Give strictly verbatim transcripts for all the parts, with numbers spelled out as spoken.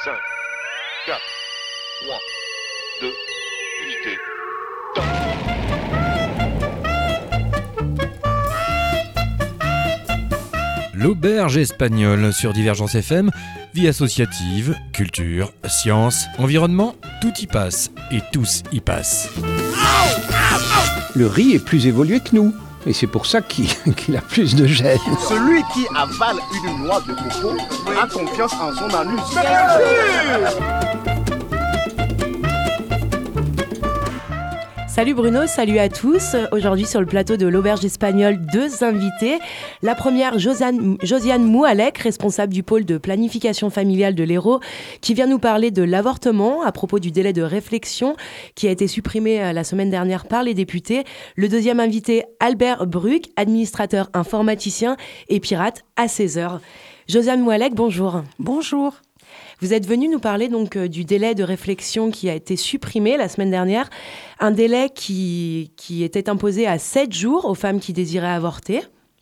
cinq, quatre, trois, deux, unité, top. L'auberge espagnole sur Divergence F M, vie associative, culture, science, environnement, tout y passe et tous y passent. Le riz est plus évolué que nous, et c'est pour ça qu'il, qu'il a plus de gènes. Celui qui avale une noix de coco a confiance en son anus. Salut Bruno, salut à tous. Aujourd'hui sur le plateau de l'Auberge Espagnole, deux invités. La première, Josiane, Josiane Moualek, responsable du pôle de planification familiale de l'Hérault, qui vient nous parler de l'avortement à propos du délai de réflexion qui a été supprimé la semaine dernière par les députés. Le deuxième invité, Albert Bruck, administrateur informaticien et pirate à seize heures. Josiane Moualek, bonjour. Bonjour. Vous êtes venu nous parler donc euh, du délai de réflexion qui a été supprimé la semaine dernière, un délai qui, qui était imposé à sept jours aux femmes qui désiraient avorter.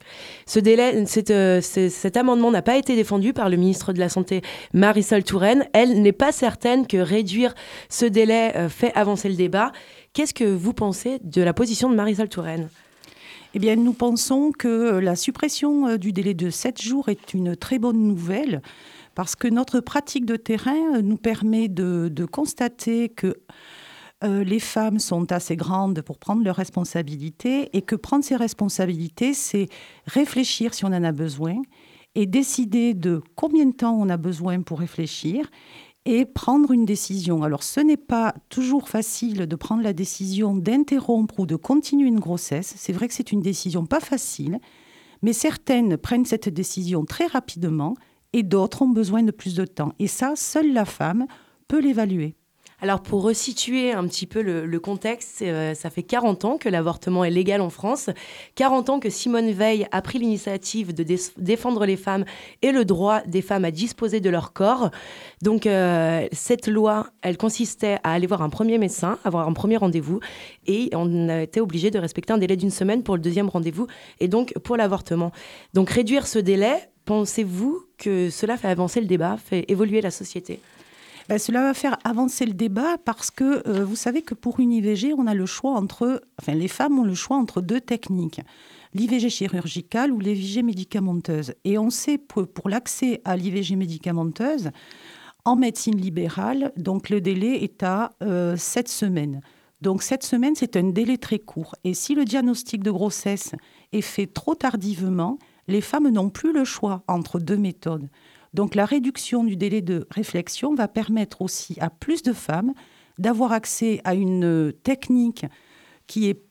Ce délai, cet, euh, cet amendement n'a pas été défendu par le ministre de la Santé, Marisol Touraine. Elle n'est pas certaine que réduire ce délai euh, fait avancer le débat. Qu'est-ce que vous pensez de la position de Marisol Touraine ? Eh bien, nous pensons que la suppression du délai de sept jours est une très bonne nouvelle, parce que notre pratique de terrain nous permet de, de constater que euh, les femmes sont assez grandes pour prendre leurs responsabilités et que prendre ces responsabilités, c'est réfléchir si on en a besoin et décider de combien de temps on a besoin pour réfléchir et prendre une décision. Alors, ce n'est pas toujours facile de prendre la décision d'interrompre ou de continuer une grossesse. C'est vrai que c'est une décision pas facile, mais certaines prennent cette décision très rapidement et d'autres ont besoin de plus de temps. Et ça, seule la femme peut l'évaluer. Alors, pour resituer un petit peu le, le contexte, euh, ça fait quarante ans que l'avortement est légal en France, quarante ans que Simone Veil a pris l'initiative de dé- défendre les femmes et le droit des femmes à disposer de leur corps. Donc, euh, cette loi, elle consistait à aller voir un premier médecin, avoir un premier rendez-vous, et on a été obligé de respecter un délai d'une semaine pour le deuxième rendez-vous, et donc pour l'avortement. Donc, réduire ce délai, pensez-vous que cela fait avancer le débat, fait évoluer la société ? Ben, cela va faire avancer le débat parce que euh, vous savez que pour une I V G, on a le choix entre, enfin les femmes ont le choix entre deux techniques, l'I V G chirurgicale ou l'I V G médicamenteuse. Et on sait pour, pour l'accès à l'I V G médicamenteuse, en médecine libérale, donc le délai est à euh, sept semaines. Donc sept semaines, c'est un délai très court. Et si le diagnostic de grossesse est fait trop tardivement, les femmes n'ont plus le choix entre deux méthodes. Donc la réduction du délai de réflexion va permettre aussi à plus de femmes d'avoir accès à une technique qui, est,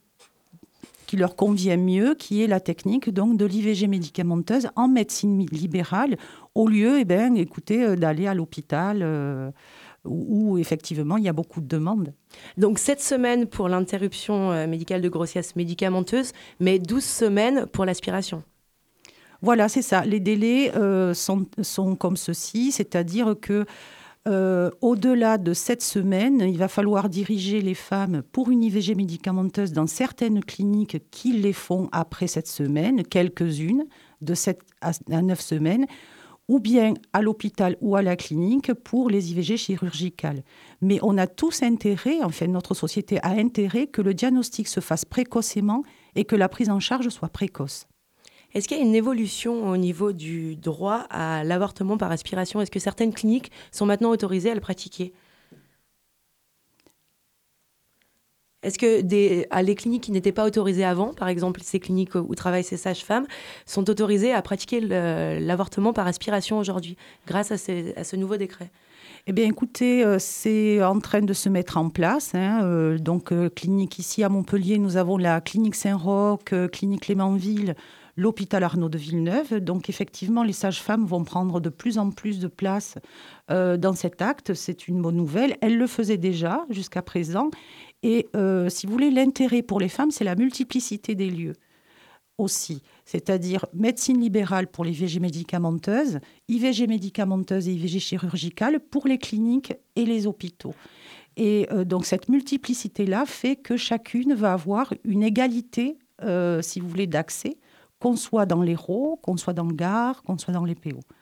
qui leur convient mieux, qui est la technique donc, de l'I V G médicamenteuse en médecine libérale, au lieu eh ben, écoutez, d'aller à l'hôpital euh, où, où effectivement il y a beaucoup de demandes. Donc sept semaines pour l'interruption médicale de grossesse médicamenteuse, mais douze semaines pour l'aspiration. Voilà, c'est ça. Les délais euh, sont, sont comme ceci, c'est-à-dire que euh, au-delà de sept semaines, il va falloir diriger les femmes pour une I V G médicamenteuse dans certaines cliniques qui les font après sept semaines, quelques-unes, de sept à neuf semaines, ou bien à l'hôpital ou à la clinique pour les I V G chirurgicales. Mais on a tous intérêt, enfin notre société a intérêt que le diagnostic se fasse précocement et que la prise en charge soit précoce. Est-ce qu'il y a une évolution au niveau du droit à l'avortement par aspiration ? Est-ce que certaines cliniques sont maintenant autorisées à le pratiquer ? Est-ce que des, à les cliniques qui n'étaient pas autorisées avant, par exemple ces cliniques où travaillent ces sages-femmes, sont autorisées à pratiquer le, l'avortement par aspiration aujourd'hui, grâce à, ces, à ce nouveau décret ? Eh bien, écoutez, euh, c'est en train de se mettre en place. Hein, euh, donc, euh, clinique ici à Montpellier, nous avons la clinique Saint-Roch, euh, clinique Clémenville, l'hôpital Arnaud de Villeneuve. Donc, effectivement, les sages-femmes vont prendre de plus en plus de place euh, dans cet acte. C'est une bonne nouvelle. Elles le faisaient déjà jusqu'à présent. Et euh, si vous voulez, l'intérêt pour les femmes, c'est la multiplicité des lieux aussi. C'est-à-dire médecine libérale pour les I V G médicamenteuses, I V G médicamenteuse et I V G chirurgicale pour les cliniques et les hôpitaux. Et euh, donc, cette multiplicité-là fait que chacune va avoir une égalité, euh, si vous voulez, d'accès, qu'on soit dans l'Hérault, qu'on soit dans le Gard, qu'on soit dans les P O.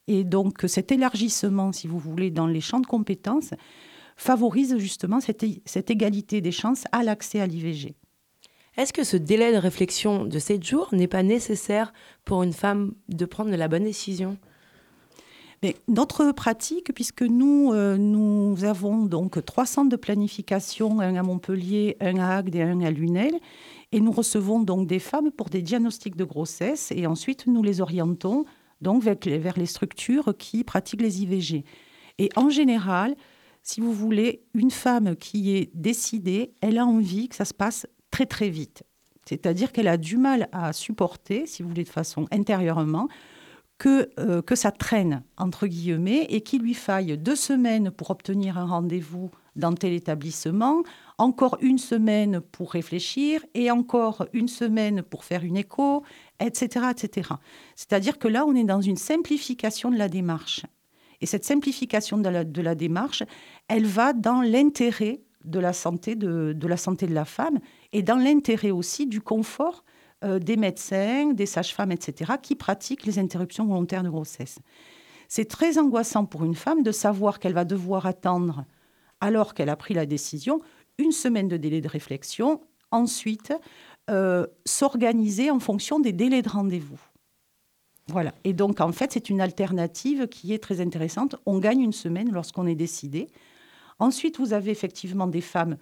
Et donc cet élargissement, si vous voulez, dans les champs de compétences, favorise justement cette, cette égalité des chances à l'accès à l'I V G. Est-ce que ce délai de réflexion de sept jours n'est pas nécessaire pour une femme de prendre la bonne décision ? Mais notre pratique, puisque nous, euh, nous avons donc trois centres de planification, un à Montpellier, un à Agde et un à Lunel, et nous recevons donc des femmes pour des diagnostics de grossesse, et ensuite nous les orientons donc vers, vers les structures qui pratiquent les I V G. Et en général, si vous voulez, une femme qui est décidée, elle a envie que ça se passe très très vite. C'est-à-dire qu'elle a du mal à supporter, si vous voulez, de façon intérieurement, que, euh, que ça traîne, entre guillemets, et qu'il lui faille deux semaines pour obtenir un rendez-vous dans tel établissement, encore une semaine pour réfléchir, et encore une semaine pour faire une écho, et cetera, et cetera. C'est-à-dire que là, on est dans une simplification de la démarche. Et cette simplification de la, de la démarche, elle va dans l'intérêt de la santé de, de la santé de la femme, et dans l'intérêt aussi du confort euh, des médecins, des sages-femmes, et cetera, qui pratiquent les interruptions volontaires de grossesse. C'est très angoissant pour une femme de savoir qu'elle va devoir attendre, alors qu'elle a pris la décision, une semaine de délai de réflexion, ensuite euh, s'organiser en fonction des délais de rendez-vous. Voilà. Et donc, en fait, c'est une alternative qui est très intéressante. On gagne une semaine lorsqu'on est décidé. Ensuite, vous avez effectivement des femmes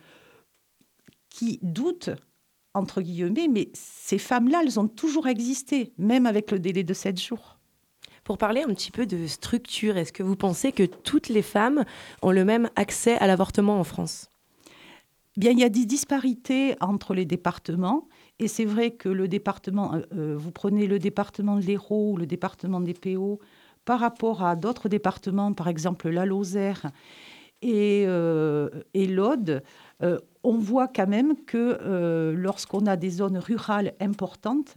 qui doutent, entre guillemets, mais ces femmes-là, elles ont toujours existé, même avec le délai de sept jours. Pour parler un petit peu de structure, est-ce que vous pensez que toutes les femmes ont le même accès à l'avortement en France ? Bien, il y a des disparités entre les départements. Et c'est vrai que le département, euh, vous prenez le département de l'Hérault ou le département des P O, par rapport à d'autres départements, par exemple la Lozère et, euh, et l'Aude, euh, on voit quand même que euh, lorsqu'on a des zones rurales importantes,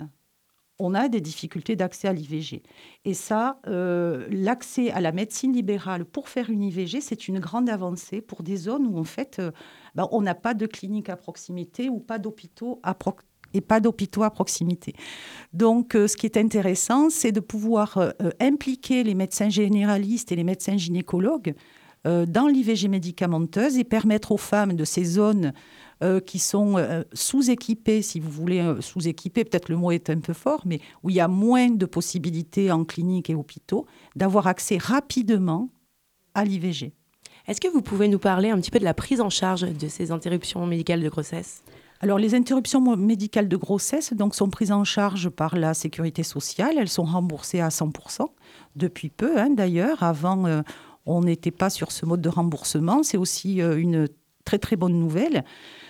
on a des difficultés d'accès à l'I V G. Et ça, euh, l'accès à la médecine libérale pour faire une I V G, c'est une grande avancée pour des zones où, en fait, euh, ben, on n'a pas de clinique à proximité ou pas d'hôpitaux à proximité. et pas d'hôpitaux à proximité. Donc, euh, ce qui est intéressant, c'est de pouvoir euh, impliquer les médecins généralistes et les médecins gynécologues euh, dans l'I V G médicamenteuse et permettre aux femmes de ces zones euh, qui sont euh, sous-équipées, si vous voulez, euh, sous-équipées, peut-être le mot est un peu fort, mais où il y a moins de possibilités en clinique et hôpitaux, d'avoir accès rapidement à l'I V G. Est-ce que vous pouvez nous parler un petit peu de la prise en charge de ces interruptions médicales de grossesse ? Alors, les interruptions médicales de grossesse donc, sont prises en charge par la sécurité sociale. Elles sont remboursées à cent pour cent depuis peu, hein, d'ailleurs. Avant, euh, on n'était pas sur ce mode de remboursement. C'est aussi euh, une très, très bonne nouvelle.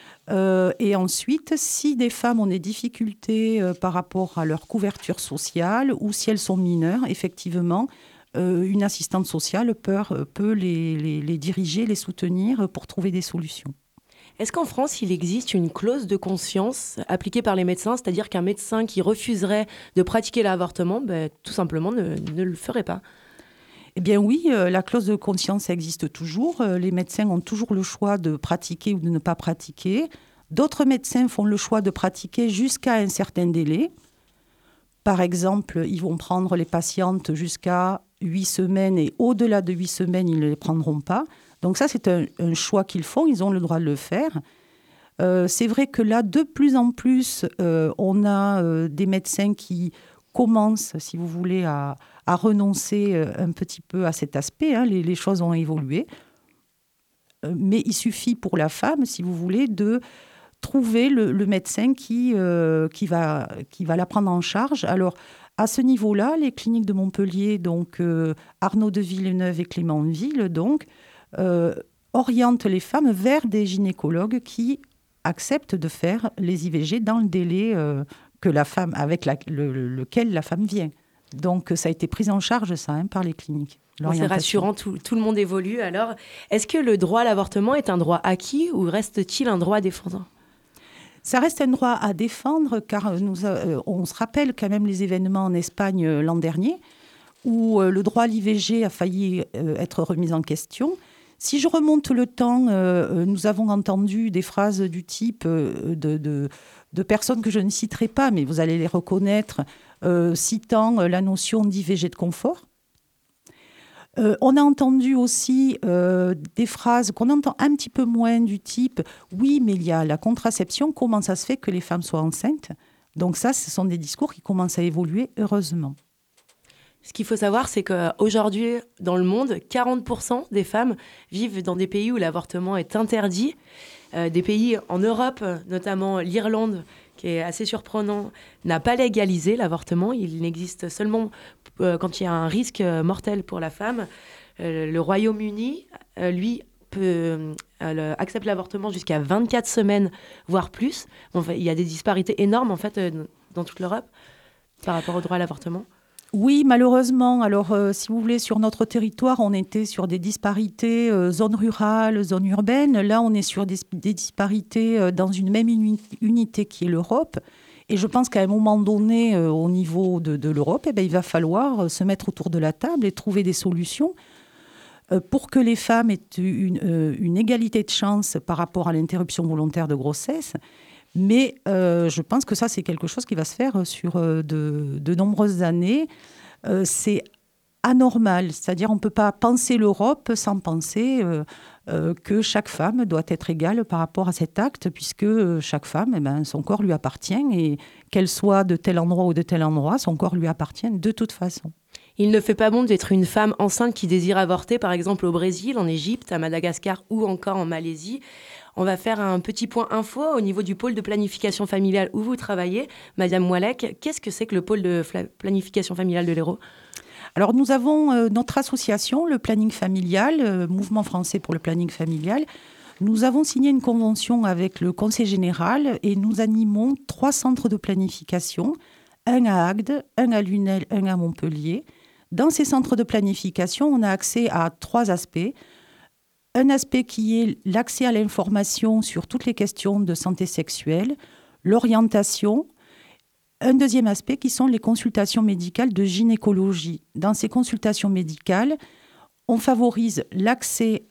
Euh, et ensuite, si des femmes ont des difficultés euh, par rapport à leur couverture sociale ou si elles sont mineures, effectivement, euh, une assistante sociale peut, peut les, les, les diriger, les soutenir pour trouver des solutions. Est-ce qu'en France, il existe une clause de conscience appliquée par les médecins, c'est-à-dire qu'un médecin qui refuserait de pratiquer l'avortement, ben, tout simplement ne, ne le ferait pas ? Eh bien oui, euh, la clause de conscience existe toujours. Euh, les médecins ont toujours le choix de pratiquer ou de ne pas pratiquer. D'autres médecins font le choix de pratiquer jusqu'à un certain délai. Par exemple, ils vont prendre les patientes jusqu'à huit semaines et au-delà de huit semaines, ils ne les prendront pas. Donc ça, c'est un, un choix qu'ils font, ils ont le droit de le faire. Euh, c'est vrai que là, de plus en plus, euh, on a euh, des médecins qui commencent, si vous voulez, à, à renoncer euh, un petit peu à cet aspect. Hein. Les, les choses ont évolué. Euh, mais il suffit pour la femme, si vous voulez, de trouver le, le médecin qui, euh, qui, va, qui va la prendre en charge. Alors, à ce niveau-là, les cliniques de Montpellier, donc euh, Arnaud de Villeneuve et Clémentville, donc, Euh, oriente les femmes vers des gynécologues qui acceptent de faire les I V G dans le délai euh, que la femme, avec la, le, le, lequel la femme vient. Donc, ça a été pris en charge, ça, hein, par les cliniques. C'est rassurant, tout, tout le monde évolue. Alors, est-ce que le droit à l'avortement est un droit acquis ou reste-t-il un droit à défendre ? Ça reste un droit à défendre, car nous, euh, on se rappelle quand même les événements en Espagne euh, l'an dernier, où euh, le droit à l'I V G a failli euh, être remis en question. Si je remonte le temps, euh, nous avons entendu des phrases du type euh, de, de, de personnes que je ne citerai pas, mais vous allez les reconnaître, euh, citant la notion d'I V G de confort. Euh, on a entendu aussi euh, des phrases qu'on entend un petit peu moins du type « oui, mais il y a la contraception, comment ça se fait que les femmes soient enceintes ?» Donc ça, ce sont des discours qui commencent à évoluer, heureusement. Ce qu'il faut savoir, c'est qu'aujourd'hui, dans le monde, quarante pour cent des femmes vivent dans des pays où l'avortement est interdit. Euh, des pays en Europe, notamment l'Irlande, qui est assez surprenant, n'a pas légalisé l'avortement. Il n'existe seulement euh, quand il y a un risque euh, mortel pour la femme. Euh, le Royaume-Uni, euh, lui, peut, euh, accepte l'avortement jusqu'à vingt-quatre semaines, voire plus. Bon, il y a des disparités énormes, en fait, euh, dans toute l'Europe par rapport au droit à l'avortement. Oui, malheureusement. Alors, euh, si vous voulez, sur notre territoire, on était sur des disparités euh, zone rurale, zone urbaine. Là, on est sur des, des disparités euh, dans une même uni- unité qui est l'Europe. Et je pense qu'à un moment donné, euh, au niveau de, de l'Europe, eh ben, il va falloir euh, se mettre autour de la table et trouver des solutions euh, pour que les femmes aient une, euh, une égalité de chance par rapport à l'interruption volontaire de grossesse. Mais euh, je pense que ça, c'est quelque chose qui va se faire sur euh, de, de nombreuses années. Euh, c'est anormal, c'est-à-dire on ne peut pas penser l'Europe sans penser euh, euh, que chaque femme doit être égale par rapport à cet acte, puisque euh, chaque femme, eh ben, son corps lui appartient, et qu'elle soit de tel endroit ou de tel endroit, son corps lui appartient de toute façon. Il ne fait pas bon d'être une femme enceinte qui désire avorter, par exemple au Brésil, en Égypte, à Madagascar ou encore en Malaisie. On va faire un petit point info au niveau du pôle de planification familiale où vous travaillez. Madame Moilec, qu'est-ce que c'est que le pôle de fla- planification familiale de l'Hérault ? Alors nous avons euh, notre association, le Planning Familial, euh, Mouvement français pour le planning familial. Nous avons signé une convention avec le Conseil général et nous animons trois centres de planification, un à Agde, un à Lunel, un à Montpellier. Dans ces centres de planification, on a accès à trois aspects. Un aspect qui est l'accès à l'information sur toutes les questions de santé sexuelle, l'orientation. Un deuxième aspect qui sont les consultations médicales de gynécologie. Dans ces consultations médicales, on favorise l'accès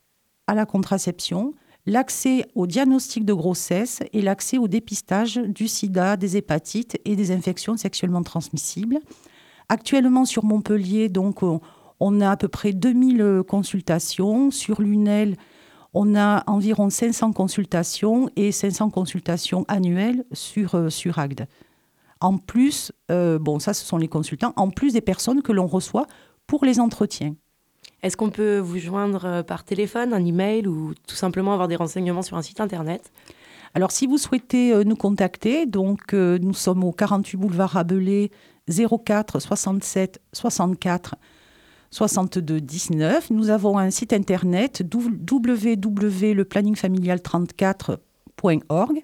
à la contraception, l'accès au diagnostic de grossesse et l'accès au dépistage du sida, des hépatites et des infections sexuellement transmissibles. Actuellement, sur Montpellier, donc, on, on a à peu près deux mille consultations. Sur Lunel, on a environ cinq cents consultations et cinq cents consultations annuelles sur, euh, sur Agde. En plus, euh, bon, ça, ce sont les consultants, en plus des personnes que l'on reçoit pour les entretiens. Est-ce qu'on peut vous joindre par téléphone, un email ou tout simplement avoir des renseignements sur un site internet ? Alors, si vous souhaitez euh, nous contacter, donc, euh, nous sommes au quarante-huit boulevard Rabelais, zéro quatre soixante-sept soixante-quatre soixante-deux dix-neuf. Nous avons un site internet w w w point le planning familial trente-quatre point org.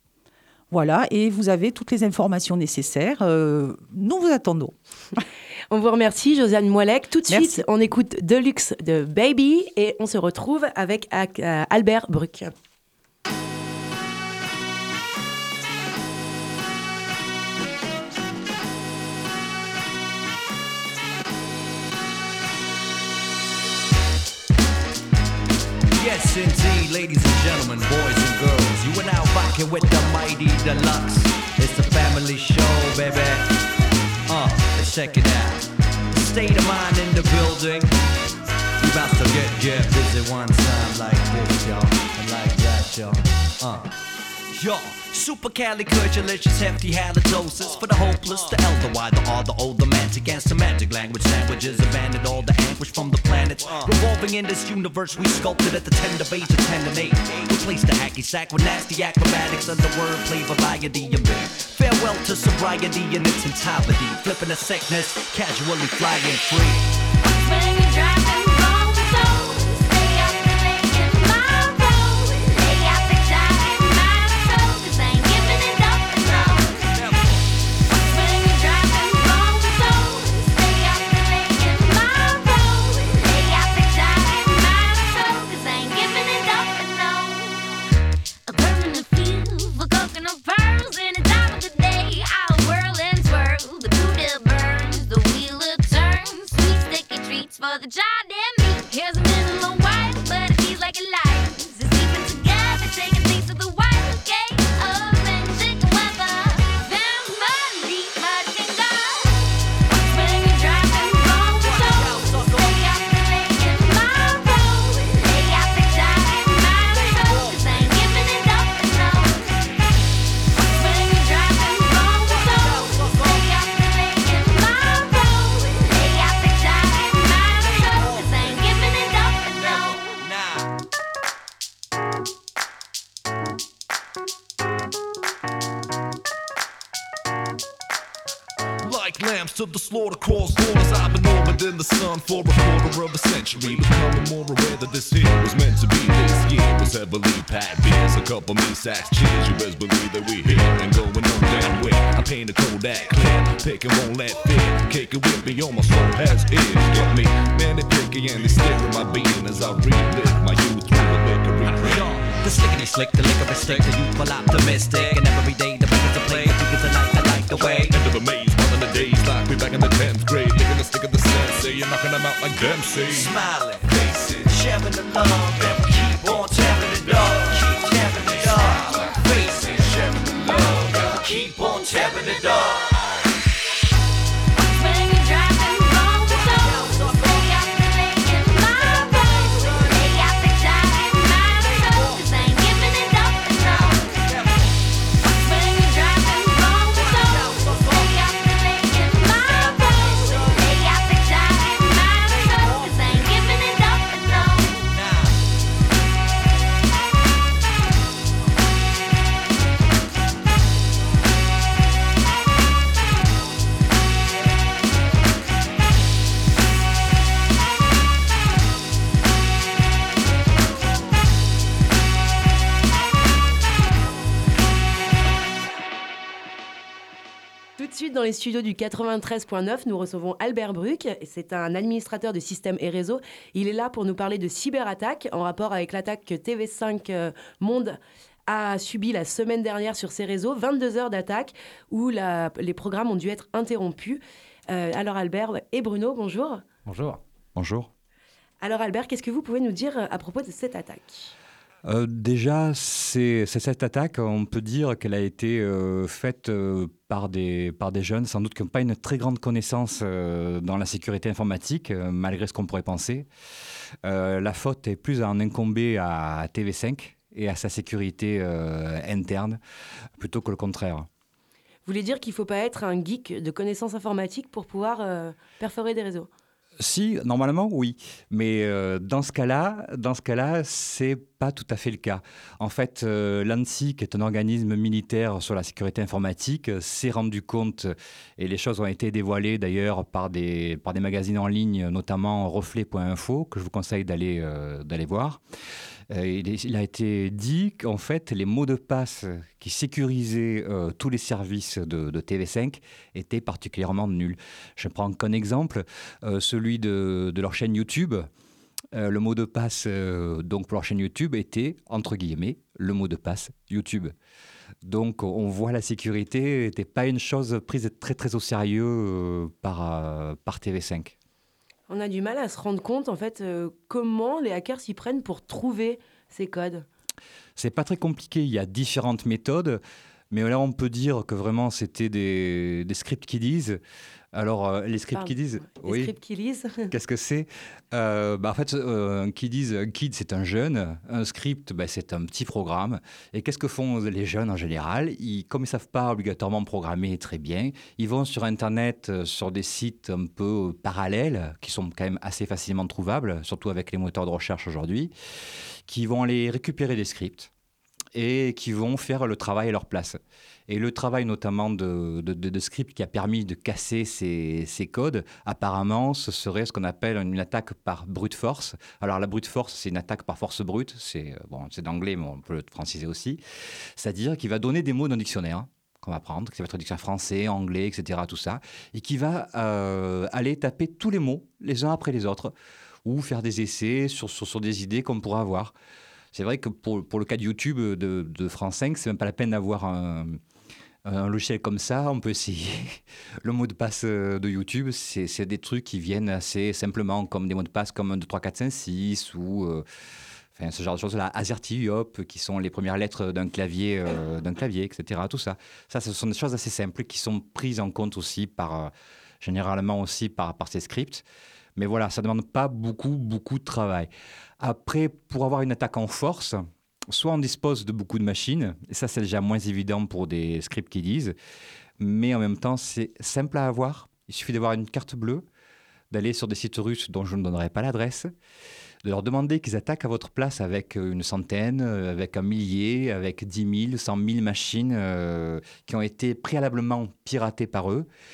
Voilà, et vous avez toutes les informations nécessaires. Euh, nous vous attendons. On vous remercie, Josiane Moilec. Tout de Merci. suite, on écoute Deluxe de Baby et on se retrouve avec euh, Albert Bruck. Yes, indeed, ladies and gentlemen, boys and girls, you are now rocking with the mighty deluxe. It's the family show, baby. Uh, let's check it out. State of mind in the building. You about to get, get busy one time like this, y'all. And like that, y'all. Uh, y'all. Supercalifragilistic, hefty halitosis for the hopeless, the elder, why the all the old, the mantic and semantic language sandwiches abandoned all the anguish from the planets revolving in this universe we sculpted at the tender age of ten and eight. Replace the hacky sack with nasty acrobatics of the wordplay variety and big. Farewell to sobriety in its entirety, flipping the sickness, casually flying free. When you're driving wrong, so stay out the lane in my road. Lay out the job in my soul, 'cause I ain't giving it up alone. When you're driving wrong, so stay out the lane in my road. Lay out the job in my soul, 'cause I ain't giving it up alone. A bird in the field for coconut pearls in the time of the day. I'll whirl and swirl, the Buddha burns, the wheel it turns. Sweet sticky treats for the job. Thanks to the slaughter cross borders, I've been orbiting the sun for a quarter of a century, becoming more aware that this here was meant to be. This year was heavily packed beers, a couple me sacks, cheers. You best believe that we here and going on down way. I paint a Kodak clear, pick and won't let fear. Cake it with me, all my soul has ears. Got me, man, they picky and they stare at my being as I relive my youth through the liquor drink. The slickety slick, the liquor is slick, the youthful optimistic, and every day the records are played, because I like, I like the way. End of a maze, one of the days, like we back in the tenth grade, licking the stick of the sensei, you're knocking them out like Dempsey. Smiling, faces, sharing the love, and we keep on tearing it up, keep tearing it up. Faces, sharing the love, and we keep on tearing it up. When you're driving home, so stay out the lake in my road. Stay out the shine in my soul, 'cause I ain't giving it up for no. When you're driving home, so stay out the lake in my road. Stay out the shine in my soul, 'cause I ain't giving it up for no. Tout de suite, dans les studios du quatre-vingt-treize point neuf, nous recevons Albert Bruck. C'est un administrateur de systèmes et réseaux. Il est là pour nous parler de cyberattaques en rapport avec l'attaque que T V cinq euh, Monde a subi la semaine dernière sur ses réseaux. vingt-deux heures d'attaque où la- les programmes ont dû être interrompus. Euh, alors Albert et Bruno, bonjour. Bonjour. Bonjour. Alors Albert, qu'est-ce que vous pouvez nous dire à propos de cette attaque ? Euh, déjà, c'est, c'est cette attaque, on peut dire qu'elle a été euh, faite euh, par, des, par des jeunes, sans doute qui n'ont pas une très grande connaissance euh, dans la sécurité informatique, euh, malgré ce qu'on pourrait penser. Euh, la faute est plus à en incomber à T V cinq et à sa sécurité euh, interne, plutôt que le contraire. Vous voulez dire qu'il ne faut pas être un geek de connaissances informatiques pour pouvoir euh, perforer des réseaux ? Si, normalement, oui. Mais euh, dans ce cas-là, dans ce cas-là, c'est pas tout à fait le cas. En fait, euh, l'ANSSI, qui est un organisme militaire sur la sécurité informatique, euh, s'est rendu compte, et les choses ont été dévoilées d'ailleurs par des, par des magazines en ligne, notamment reflet point info, que je vous conseille d'aller, euh, d'aller voir. Euh, il, est- il a été dit qu'en fait, les mots de passe qui sécurisaient euh, tous les services de, de T V cinq étaient particulièrement nuls. Je prends qu'un exemple, euh, celui de, de leur chaîne YouTube. Euh, le mot de passe euh, donc pour leur chaîne YouTube était, entre guillemets, le mot de passe YouTube. Donc on voit la sécurité n'était pas une chose prise très très au sérieux euh, par, euh, par T V cinq. On a du mal à se rendre compte, en fait, euh, comment les hackers s'y prennent pour trouver ces codes. C'est pas très compliqué, il y a différentes méthodes, mais là on peut dire que vraiment c'était des, des scripts qui disent. Alors euh, les scripts Pardon. qui disent, Les scripts qui lisent. qu'est-ce que c'est Euh, bah, En fait, euh, un qui disent, un kid c'est un jeune, un script bah, c'est un petit programme. Et qu'est-ce que font les jeunes en général ils, Comme ils savent pas obligatoirement programmer très bien, ils vont sur Internet, euh, sur des sites un peu euh, parallèles, qui sont quand même assez facilement trouvables, surtout avec les moteurs de recherche aujourd'hui, qui vont aller récupérer des scripts et qui vont faire le travail à leur place. Et le travail notamment de, de, de, de script qui a permis de casser ces, ces codes, apparemment, ce serait ce qu'on appelle une attaque par brute force. Alors la brute force, c'est une attaque par force brute, c'est, bon, c'est d'anglais, mais on peut le franciser aussi. C'est-à-dire qu'il va donner des mots d'un dictionnaire qu'on va prendre, qui va être un dictionnaire français, anglais, et cetera, tout ça, et qui va euh, aller taper tous les mots, les uns après les autres, ou faire des essais sur, sur, sur des idées qu'on pourra avoir. C'est vrai que pour, pour le cas de YouTube de, de France cinq, c'est même pas la peine d'avoir un, un logiciel comme ça. On peut essayer. Le mot de passe de YouTube, c'est, c'est des trucs qui viennent assez simplement, comme des mots de passe comme un, deux, trois, quatre, cinq, six ou euh, enfin, ce genre de choses-là. AZERTY, hop, qui sont les premières lettres d'un clavier, euh, d'un clavier, et cetera. Tout ça. Ça, ce sont des choses assez simples qui sont prises en compte aussi par, euh, généralement aussi par, par ces scripts. Mais voilà, ça ne demande pas beaucoup, beaucoup de travail. Après, pour avoir une attaque en force, soit on dispose de beaucoup de machines, et ça c'est déjà moins évident pour des scripts qui disent, mais en même temps c'est simple à avoir. Il suffit d'avoir une carte bleue, d'aller sur des sites russes dont je ne donnerai pas l'adresse, de leur demander qu'ils attaquent à votre place avec une centaine, avec un millier, avec dix mille, cent mille machines euh, qui ont été préalablement piratées par eux,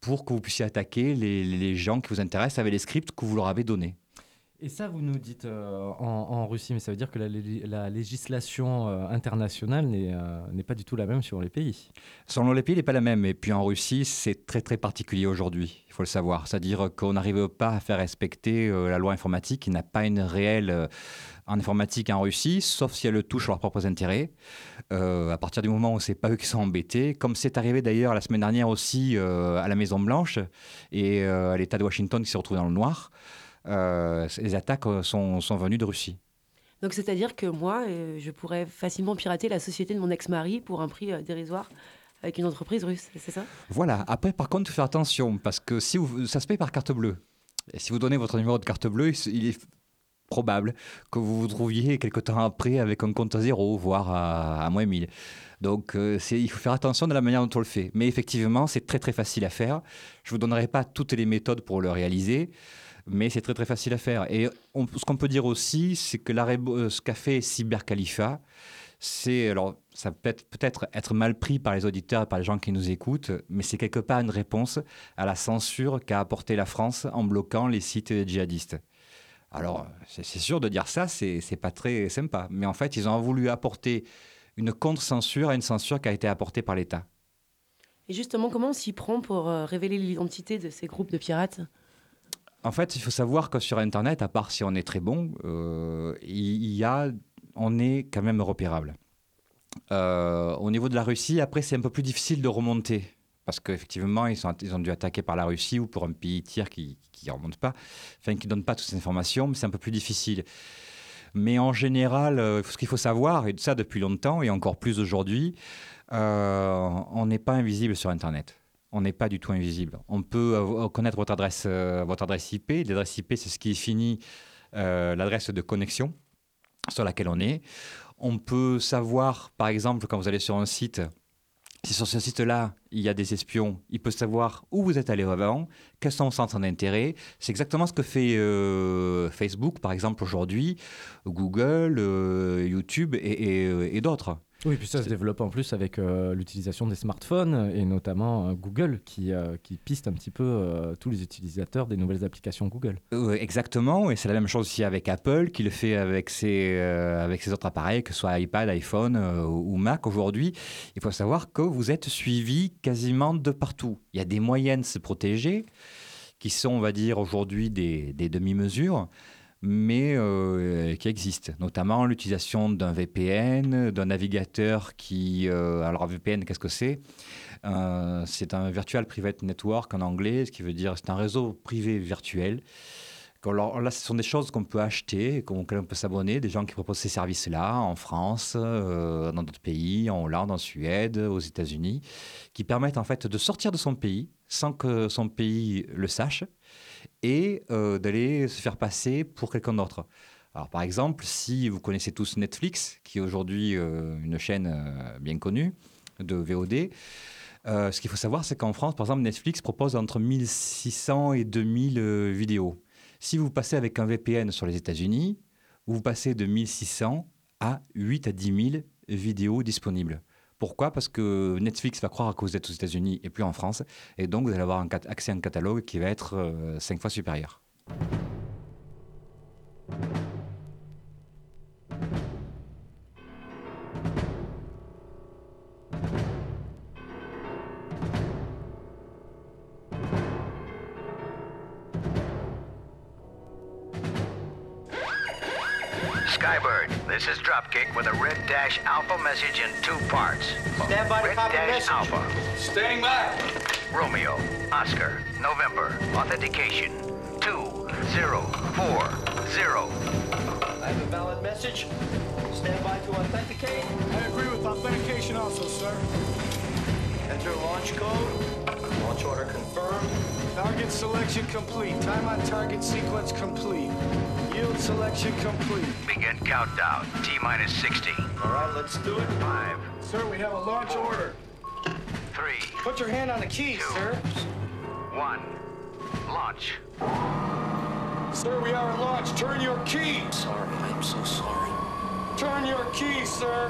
pour que vous puissiez attaquer les, les gens qui vous intéressent avec les scripts que vous leur avez donnés. Et ça, vous nous dites euh, en, en Russie, mais ça veut dire que la, lé- la législation euh, internationale n'est, euh, n'est pas du tout la même selon les pays. Selon les pays, elle n'est pas la même. Et puis en Russie, c'est très très particulier aujourd'hui, il faut le savoir. C'est-à-dire qu'on n'arrive pas à faire respecter euh, la loi informatique. Il n'y a pas une réelle euh, en informatique en Russie, sauf si elle touche leurs propres intérêts. Euh, à partir du moment où ce n'est pas eux qui sont embêtés, comme c'est arrivé d'ailleurs la semaine dernière aussi euh, à la Maison-Blanche et euh, à l'État de Washington qui s'est retrouvé dans le noir. Euh, les attaques sont, sont venues de Russie. Donc c'est-à-dire que moi, euh, je pourrais facilement pirater la société de mon ex-mari pour un prix euh, dérisoire avec une entreprise russe, c'est ça? Voilà. Après, par contre, il faut faire attention, parce que si vous, ça se paye par carte bleue. Et si vous donnez votre numéro de carte bleue, il est probable que vous vous trouviez quelque temps après avec un compte à zéro, voire à, à moins mille. Donc, euh, c'est, il faut faire attention de la manière dont on le fait. Mais effectivement, c'est très, très facile à faire. Je ne vous donnerai pas toutes les méthodes pour le réaliser, mais c'est très très facile à faire. Et on, ce qu'on peut dire aussi, c'est que la, ce qu'a fait Cybercalifat, c'est, alors ça peut être, peut-être être mal pris par les auditeurs et par les gens qui nous écoutent, mais c'est quelque part une réponse à la censure qu'a apporté la France en bloquant les sites djihadistes. Alors, c'est, c'est sûr de dire ça, c'est, c'est pas très sympa. Mais en fait, ils ont voulu apporter une contre-censure à une censure qui a été apportée par l'État. Et justement, comment on s'y prend pour euh, révéler l'identité de ces groupes de pirates? En fait, il faut savoir que sur Internet, à part si on est très bon, euh, il y a, on est quand même repérable. Euh, au niveau de la Russie, après, c'est un peu plus difficile de remonter. Parce qu'effectivement, ils, sont, ils ont dû attaquer par la Russie ou pour un pays tiers qui ne remonte pas, enfin qui ne donne pas toutes ces informations, mais c'est un peu plus difficile. Mais en général, euh, ce qu'il faut savoir, et ça depuis longtemps, et encore plus aujourd'hui, euh, on n'est pas invisible sur Internet. On n'est pas du tout invisible. On peut euh, connaître votre adresse, euh, votre adresse I P. L'adresse I P, c'est ce qui définit euh, l'adresse de connexion sur laquelle on est. On peut savoir, par exemple, quand vous allez sur un site, si sur ce site-là, il y a des espions, il peut savoir où vous êtes allé avant, quels sont vos centres d'intérêt. C'est exactement ce que fait euh, Facebook, par exemple, aujourd'hui, Google, euh, YouTube et, et, et d'autres. Oui, puis ça se développe en plus avec euh, l'utilisation des smartphones et notamment euh, Google qui, euh, qui piste un petit peu euh, tous les utilisateurs des nouvelles applications Google. Euh, exactement, et c'est la même chose aussi avec Apple qui le fait avec ses, euh, avec ses autres appareils, que ce soit iPad, iPhone euh, ou Mac aujourd'hui. Il faut savoir que vous êtes suivi quasiment de partout. Il y a des moyens de se protéger qui sont, on va dire, aujourd'hui des, des demi-mesures, mais euh, qui existent, notamment l'utilisation d'un V P N, d'un navigateur qui... Euh, alors, V P N, qu'est-ce que c'est ? euh, C'est un Virtual Private Network en anglais, ce qui veut dire c'est un réseau privé virtuel. Alors, là, ce sont des choses qu'on peut acheter, auxquelles on peut s'abonner, des gens qui proposent ces services-là en France, euh, dans d'autres pays, en Hollande, en Suède, aux États-Unis, qui permettent en fait de sortir de son pays sans que son pays le sache, et euh, d'aller se faire passer pour quelqu'un d'autre. Alors, par exemple, si vous connaissez tous Netflix, qui est aujourd'hui euh, une chaîne euh, bien connue de V O D, euh, ce qu'il faut savoir, c'est qu'en France, par exemple, Netflix propose entre mille six cents et deux mille euh, vidéos. Si vous passez avec un V P N sur les États-Unis, vous passez de mille six cents à huit à dix mille vidéos disponibles. Pourquoi ? Parce que Netflix va croire que vous êtes aux États-Unis et plus en France, et donc vous allez avoir un cat- accès à un catalogue qui va être euh, cinq fois supérieur. Skybird, this is Dropkick with a Red Dash Alpha message in two parts. Stand by to Red copy Dash message. Alpha. Staying by. Romeo, Oscar, November, authentication two zero four zero. I have a valid message. Stand by to authenticate. I agree with authentication also, sir. Enter launch code. Launch order confirmed. Target selection complete. Time on target sequence complete. Yield selection complete. Begin countdown, T minus sixty. All right, let's do it. Five, Sir, we have a launch order. three, Put your hand on the keys, sir. one. Launch. Sir, we are at launch. Turn your key. Sorry, I'm so sorry. Turn your key, sir.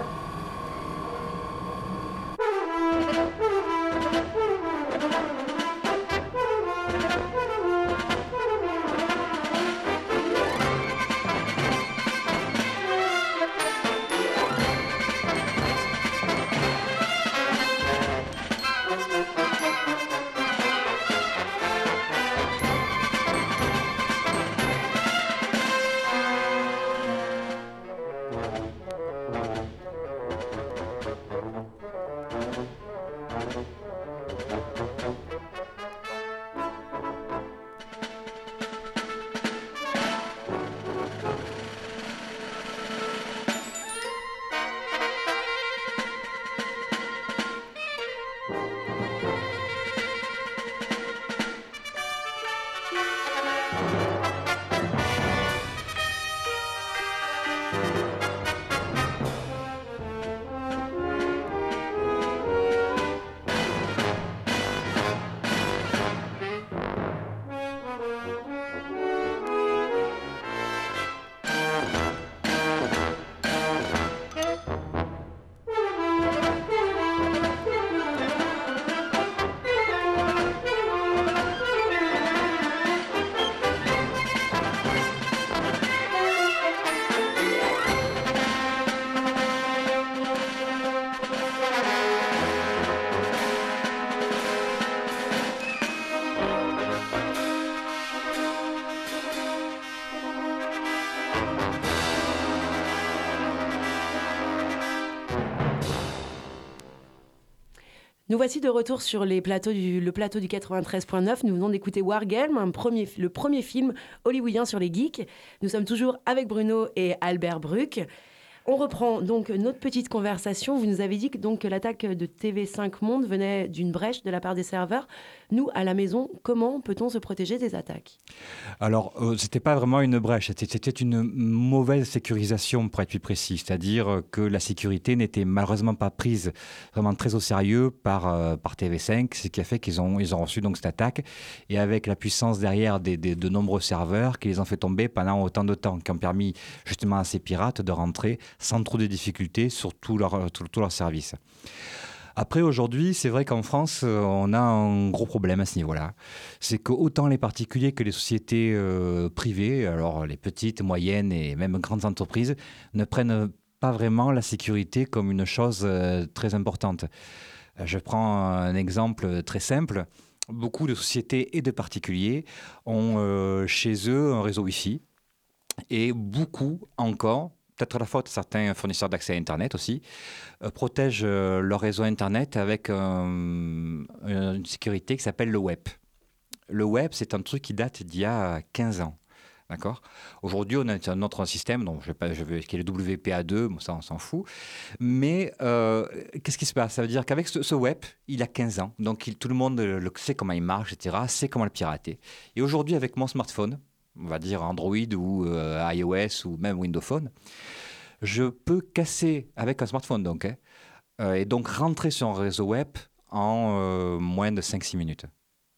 Nous voici de retour sur les plateaux du, le plateau du quatre-vingt-treize point neuf. Nous venons d'écouter Wargame, un premier, le premier film hollywoodien sur les geeks. Nous sommes toujours avec Bruno et Albert Bruck. On reprend donc notre petite conversation. Vous nous avez dit que, donc, que l'attaque de T V cinq Monde venait d'une brèche de la part des serveurs. Nous, à la maison, comment peut-on se protéger des attaques ? Alors, euh, c'était pas vraiment une brèche, c'était, c'était une mauvaise sécurisation, pour être plus précis. C'est-à-dire que la sécurité n'était malheureusement pas prise vraiment très au sérieux par, euh, par T V cinq, ce qui a fait qu'ils ont, ils ont reçu donc cette attaque. Et avec la puissance derrière des, des, de nombreux serveurs qui les ont fait tomber pendant autant de temps, qui ont permis justement à ces pirates de rentrer sans trop de difficultés sur tout leur, tout, tout leur service. Après, aujourd'hui, c'est vrai qu'en France, on a un gros problème à ce niveau-là. C'est que autant les particuliers que les sociétés euh, privées, alors les petites, moyennes et même grandes entreprises, ne prennent pas vraiment la sécurité comme une chose euh, très importante. Je prends un exemple très simple. Beaucoup de sociétés et de particuliers ont euh, chez eux un réseau Wi-Fi et beaucoup encore, peut-être à la faute de certains fournisseurs d'accès à Internet aussi, euh, protègent euh, leur réseau Internet avec euh, une sécurité qui s'appelle le web. Le web, c'est un truc qui date d'il y a quinze ans. D'accord ? Aujourd'hui, on a un autre système, donc je vais pas, je vais, qui est le W P A deux, bon, ça on s'en fout. Mais euh, qu'est-ce qui se passe ? Ça veut dire qu'avec ce, ce web, il a quinze ans, donc il, tout le monde le, sait comment il marche, et cetera, sait comment le pirater. Et aujourd'hui, avec mon smartphone, on va dire Android ou euh, iOS ou même Windows Phone, je peux casser avec un smartphone donc, hein, euh, et donc rentrer sur un réseau web en euh, moins de cinq six minutes.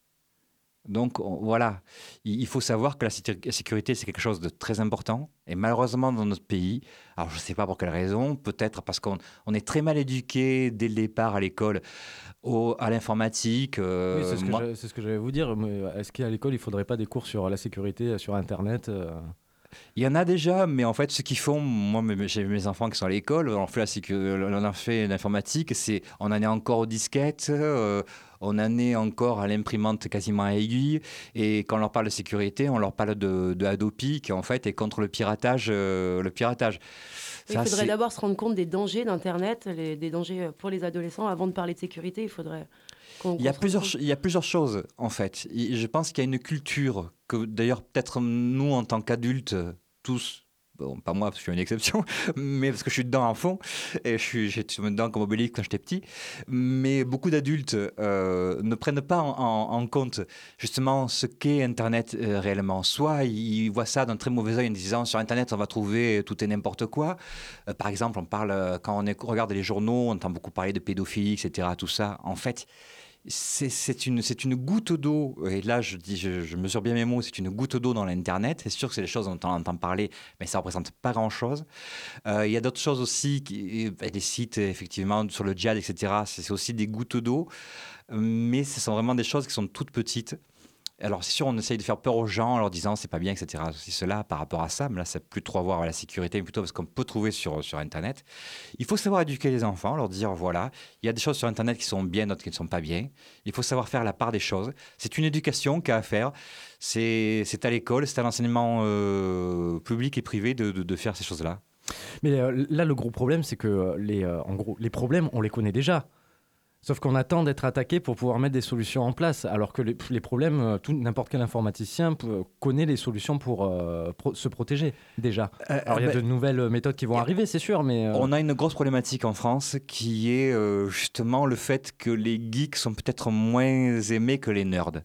Donc on, voilà, il, il faut savoir que la sécurité c'est quelque chose de très important et malheureusement dans notre pays, alors je ne sais pas pour quelle raison, peut-être parce qu'on on est très mal éduqué dès le départ à l'école au, à l'informatique. Euh, oui, c'est ce, moi... que c'est ce que j'allais vous dire. Mais est-ce qu'à l'école il ne faudrait pas des cours sur la sécurité sur Internet euh... Il y en a déjà, mais en fait, ce qu'ils font, moi, j'ai mes enfants qui sont à l'école, on fait la sécu... on a fait l'informatique, c'est, on en est encore aux disquettes, euh, on en est encore à l'imprimante quasiment à aiguille, et quand on leur parle de sécurité, on leur parle de, de Adopi, qui en fait est contre le piratage. Euh, le piratage. Il Ça, faudrait c'est... d'abord se rendre compte des dangers d'Internet, les, des dangers pour les adolescents. Avant de parler de sécurité, il faudrait... Il y, a plusieurs, il y a plusieurs choses, en fait. Je pense qu'il y a une culture que, d'ailleurs, peut-être nous, en tant qu'adultes, tous, bon, pas moi, parce que je suis une exception, mais parce que je suis dedans à fond, et je suis, j'étais dedans comme Obélix quand j'étais petit, mais beaucoup d'adultes euh, ne prennent pas en, en, en compte, justement, ce qu'est Internet euh, réellement. Soit ils voient ça d'un très mauvais œil en disant, sur Internet, on va trouver tout et n'importe quoi. Euh, par exemple, on parle, quand on est, regarde les journaux, on entend beaucoup parler de pédophilie, et cetera, tout ça. En fait, C'est, c'est, une, c'est une goutte d'eau, et là je, dis, je, je mesure bien mes mots, c'est une goutte d'eau dans l'Internet. C'est sûr que c'est des choses dont on entend parler, mais ça ne représente pas grand-chose. Euh, il y a d'autres choses aussi, qui, des sites effectivement sur le djihad, et cetera. C'est, c'est aussi des gouttes d'eau, mais ce sont vraiment des choses qui sont toutes petites. Alors c'est sûr, on essaye de faire peur aux gens en leur disant c'est pas bien, et cetera. C'est cela par rapport à ça, mais là ça n'a plus trop à voir avec la sécurité, mais plutôt parce qu'on peut trouver sur, sur Internet. Il faut savoir éduquer les enfants, leur dire voilà, il y a des choses sur Internet qui sont bien, d'autres qui ne sont pas bien. Il faut savoir faire la part des choses. C'est une éducation qu'il y a à faire. C'est, c'est à l'école, c'est à l'enseignement euh, public et privé de, de, de faire ces choses-là. Mais euh, là, le gros problème, c'est que les, euh, en gros, les problèmes, on les connaît déjà. Sauf qu'on attend d'être attaqué pour pouvoir mettre des solutions en place, alors que les, les problèmes, tout, n'importe quel informaticien peut, connaît les solutions pour euh, pro, se protéger déjà. Euh, alors il y a bah, de nouvelles méthodes qui vont arriver, c'est sûr, mais... Euh... On a une grosse problématique en France qui est euh, justement le fait que les geeks sont peut-être moins aimés que les nerds.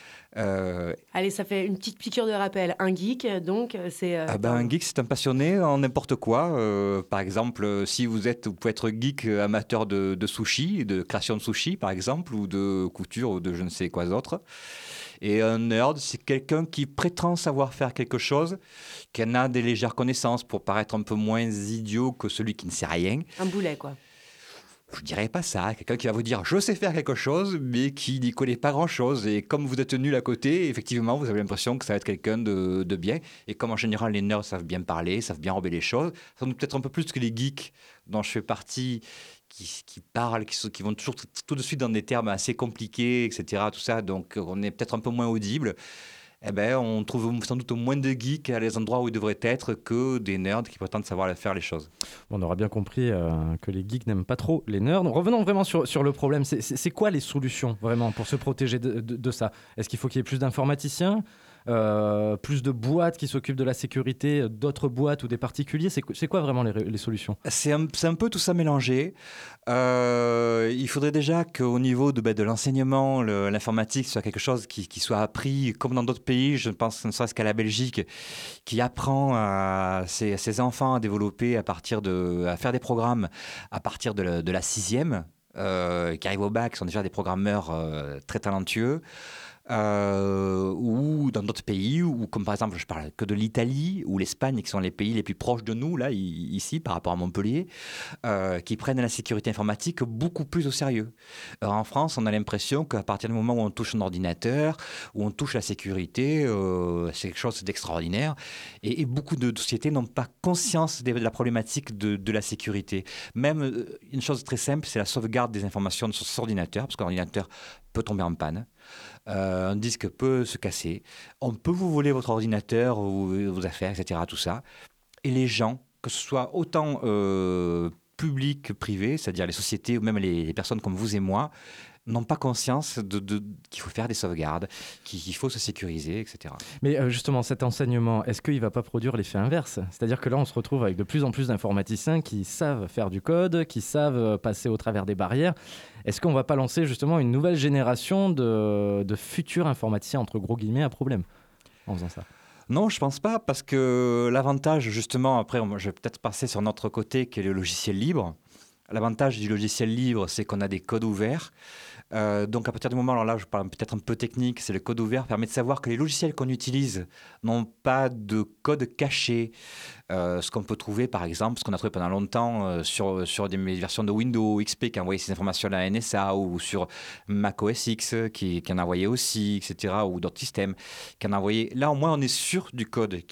Euh... Allez, ça fait une petite piqûre de rappel. Un geek, donc, c'est... Euh, ah ben, un geek, c'est un passionné en n'importe quoi. Euh, par exemple, si vous êtes, vous pouvez être geek amateur de, de sushi, de création de sushi, par exemple, ou de couture, ou de je ne sais quoi d'autre. Et un nerd, c'est quelqu'un qui prétend savoir faire quelque chose, qui en a des légères connaissances pour paraître un peu moins idiot que celui qui ne sait rien. Un boulet, quoi. Je dirais pas ça, quelqu'un qui va vous dire je sais faire quelque chose mais qui n'y connaît pas grand chose, et comme vous êtes nul à côté, effectivement vous avez l'impression que ça va être quelqu'un de, de bien, et comme en général les nerds savent bien parler, savent bien enrober les choses, ça nous peut-être un peu plus que les geeks dont je fais partie, qui, qui parlent, qui, qui vont toujours tout, tout de suite dans des termes assez compliqués, et cetera. Tout ça, donc on est peut-être un peu moins audible. eh ben, on trouve sans doute moins de geeks à les endroits où ils devraient être que des nerds qui prétendent savoir faire les choses. On aura bien compris euh, que les geeks n'aiment pas trop les nerds. Revenons vraiment sur, sur le problème. C'est, c'est, c'est quoi les solutions vraiment pour se protéger de, de, de ça ? Est-ce qu'il faut qu'il y ait plus d'informaticiens ? Euh, plus de boîtes qui s'occupent de la sécurité, d'autres boîtes ou des particuliers, c'est, c'est quoi vraiment les, les solutions ? C'est un, c'est un peu tout ça mélangé. Euh, il faudrait déjà qu'au niveau de, ben, de l'enseignement, le, l'informatique soit quelque chose qui, qui soit appris comme dans d'autres pays. Je pense ne serait-ce qu'à la Belgique, qui apprend à ses, ses enfants à développer à partir de, à faire des programmes à partir de la, de la sixième, euh, qui arrivent au bac, sont déjà des programmeurs euh, très talentueux. Euh, ou dans d'autres pays, ou comme par exemple, je parle que de l'Italie ou l'Espagne, qui sont les pays les plus proches de nous, là, i- ici, par rapport à Montpellier, euh, qui prennent la sécurité informatique beaucoup plus au sérieux. Alors, en France, on a l'impression qu'à partir du moment où on touche un ordinateur, où on touche la sécurité, euh, c'est quelque chose d'extraordinaire. Et, et beaucoup de sociétés n'ont pas conscience de, de la problématique de, de la sécurité. Même euh, une chose très simple, c'est la sauvegarde des informations sur cet ordinateur, parce qu'un ordinateur peut tomber en panne. Euh, un disque peut se casser. On peut vous voler votre ordinateur, ou vos affaires, et cetera. Tout ça. Et les gens, que ce soit autant euh, public que privé, c'est-à-dire les sociétés ou même les, les personnes comme vous et moi, n'ont pas conscience de, de, qu'il faut faire des sauvegardes, qu'il, qu'il faut se sécuriser, et cetera. Mais euh, justement, cet enseignement, est-ce qu'il ne va pas produire l'effet inverse ? C'est-à-dire que là, on se retrouve avec de plus en plus d'informaticiens qui savent faire du code, qui savent euh, passer au travers des barrières. Est-ce qu'on ne va pas lancer justement une nouvelle génération de, de futurs informaticiens, entre gros guillemets, à problème, en faisant ça ? Non, je pense pas, parce que l'avantage, justement, après, je vais peut-être passer sur notre côté, qui est le logiciel libre. L'avantage du logiciel libre, c'est qu'on a des codes ouverts. Euh, donc, à partir du moment, alors là, je parle peut-être un peu technique, c'est le code ouvert permet de savoir que les logiciels qu'on utilise n'ont pas de code caché. Euh, ce qu'on peut trouver, par exemple, ce qu'on a trouvé pendant longtemps euh, sur, sur des versions de Windows X P qui envoyaient ces informations à la N S A, ou sur Mac O S X qui, qui en envoyait aussi, et cetera, ou d'autres systèmes qui en envoyaient. Là, au moins, on est sûr du code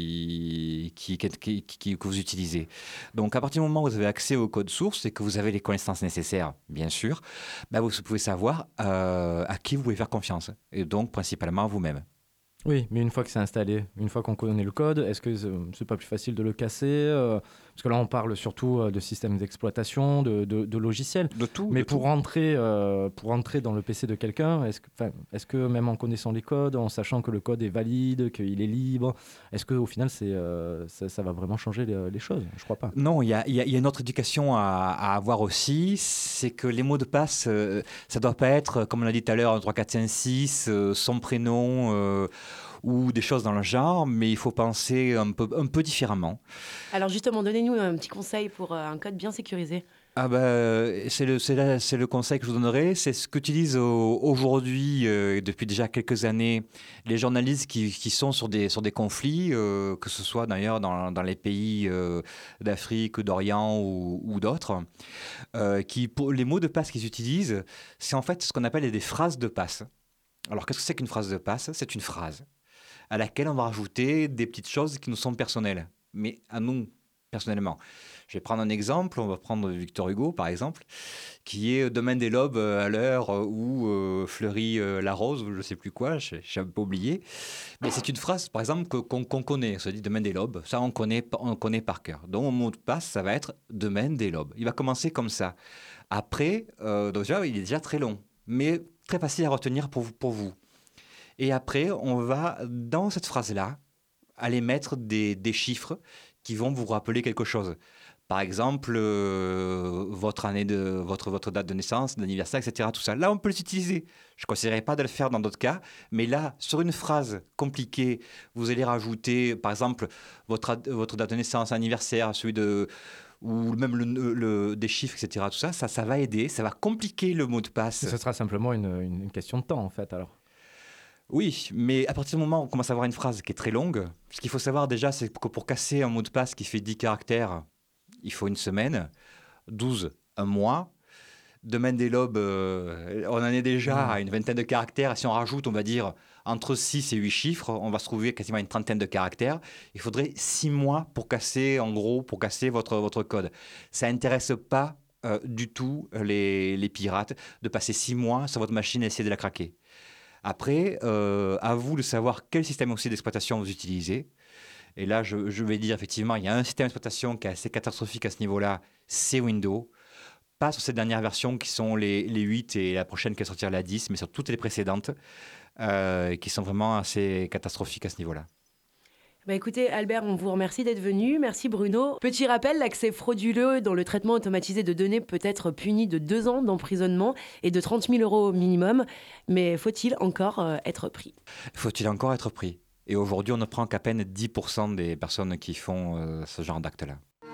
qui, qui, qui, qui, qui- que vous utilisez. Donc, à partir du moment où vous avez accès au code source et que vous avez les connaissances nécessaires, bien sûr, ben, vous pouvez savoir euh, à qui vous pouvez faire confiance. Et donc, principalement à vous-même. Oui, mais une fois que c'est installé, une fois qu'on connaît le code, est-ce que c'est, c'est pas plus facile de le casser euh, Parce que là, on parle surtout euh, de systèmes d'exploitation, de, de, de logiciels. De tout. Mais de pour tout. rentrer, euh, pour rentrer dans le P C de quelqu'un, est-ce que, 'fin, est-ce que même en connaissant les codes, en sachant que le code est valide, qu'il est libre, est-ce qu'au final, c'est, euh, ça, ça va vraiment changer les, les choses ? Je crois pas. Non, il y a, il y a- il y a une autre éducation à, à avoir aussi, c'est que les mots de passe, euh, ça doit pas être, comme on l'a dit tout à l'heure, un trois, quatre, cinq, six, euh, son prénom euh, ou des choses dans le genre, mais il faut penser un peu, un peu différemment. Alors justement, donnez-nous un petit conseil pour euh, un code bien sécurisé. Ah bah, c'est le, c'est, la- c'est le conseil que je vous donnerai, c'est ce qu'utilisent au- aujourd'hui, euh, et depuis déjà quelques années, les journalistes qui, qui sont sur des, sur des conflits, euh, que ce soit d'ailleurs dans, dans les pays euh, d'Afrique, d'Orient ou, ou d'autres, euh, qui, pour les mots de passe qu'ils utilisent, c'est en fait ce qu'on appelle des phrases de passe. Alors qu'est-ce que c'est qu'une phrase de passe ? C'est une phrase à laquelle on va rajouter des petites choses qui nous sont personnelles, mais à nous, personnellement. Je vais prendre un exemple, on va prendre Victor Hugo par exemple, qui est Demain des lobes euh, à l'heure euh, où euh, fleurit euh, la rose, ou je ne sais plus quoi, j'ai j'ai un peu oublié. Mais c'est une phrase par exemple que- qu'on qu'on connaît, on se dit Demain des lobes, ça on connaît, on connaît par cœur. Donc mon mot de passe, ça va être Demain des lobes. Il va commencer comme ça. Après, euh, donc déjà, il est déjà très long, mais très facile à retenir pour vous. Pour vous. Et après, on va, dans cette phrase-là, aller mettre des, des chiffres qui vont vous rappeler quelque chose. Par exemple, euh, votre année de votre, votre date de naissance, d'anniversaire, et cetera. Tout ça. Là, on peut les utiliser. Je ne conseillerais pas de le faire dans d'autres cas, mais là, sur une phrase compliquée, vous allez rajouter, par exemple, votre, ad- votre date de naissance, anniversaire, celui de ou même le, le- des chiffres, et cetera. Tout ça, ça, ça va aider, ça va compliquer le mot de passe. Ce sera simplement une, une- une question de temps, en fait, alors. Oui, mais à partir du moment où on commence à avoir une phrase qui est très longue, ce qu'il faut savoir déjà, c'est que pour casser un mot de passe qui fait dix caractères, il faut une semaine, douze, un mois. Domaine des lobes, euh, on en est déjà à une vingtaine de caractères. Si on rajoute, on va dire, entre six et huit chiffres, on va se trouver quasiment à une trentaine de caractères. Il faudrait six mois pour casser, en gros, pour casser votre, votre code. Ça n'intéresse pas euh, du tout les, les pirates de passer six mois sur votre machine et essayer de la craquer. Après, euh, à vous de savoir quel système aussi d'exploitation vous utilisez. Et là, je, je vais dire effectivement, il y a un système d'exploitation qui est assez catastrophique à ce niveau-là, c'est Windows. Pas sur ces dernières versions qui sont les, les huit et la prochaine qui va sortir la dix, mais sur toutes les précédentes euh, qui sont vraiment assez catastrophiques à ce niveau-là. Bah écoutez, Albert, on vous remercie d'être venu. Merci Bruno. Petit rappel, l'accès frauduleux dans le traitement automatisé de données peut être puni de deux ans d'emprisonnement et de trente mille euros minimum. Mais faut-il encore euh, être pris ? Faut-il encore être pris ? Et aujourd'hui, on ne prend qu'à peine dix pour cent des personnes qui font euh, ce genre d'actes-là.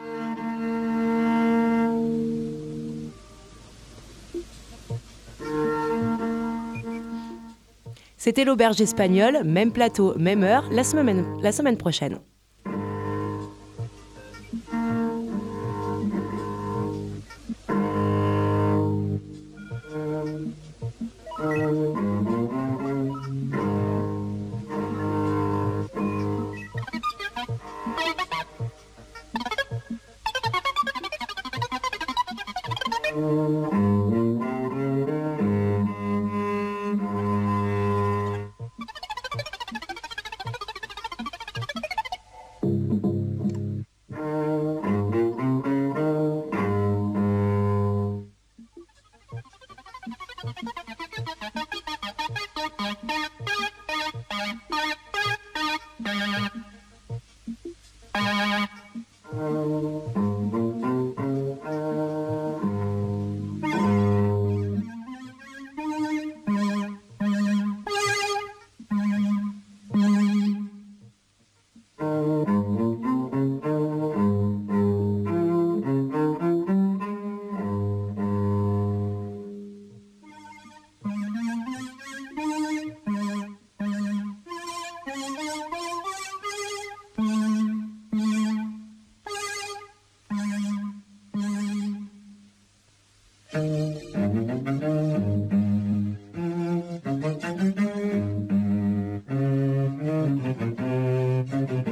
C'était l'Auberge Espagnole, même plateau, même heure, la semaine, la semaine prochaine. Thank you.